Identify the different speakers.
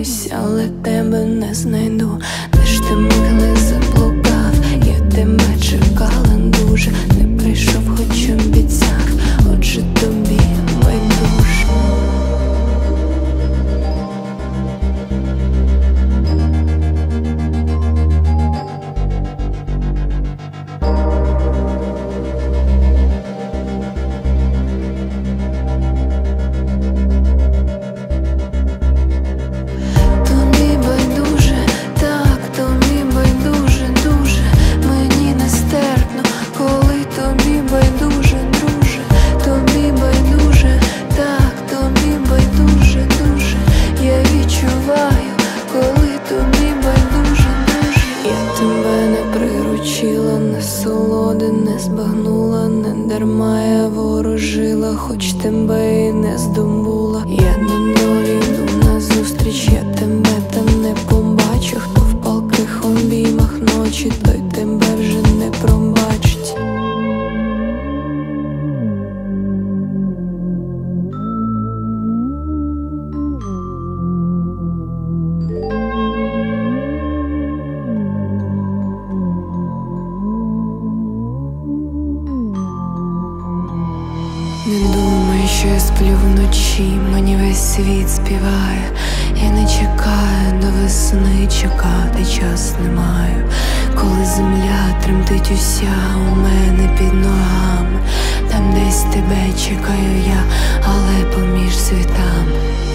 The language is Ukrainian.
Speaker 1: повернусь, але тебе не знайду. Де ж ти милий заблукав? Я тебе чекала дуже, не прийшов, хоч обіцяв, отже тобі байдуже. Насолоди не збагнула, не дарма я ворожила, хоч тебе і не здобула. Я до долі йду назустріч, я тебе там не побачу. Хто в палких обіймах ночі, той тебе вже не пробачить. Не думай, що я сплю вночі, мені весь світ співає. Я не чекаю до весни, чекати час не маю. Коли земля тремтить уся у мене під ногами, там десь тебе чекаю я, але поміж світами.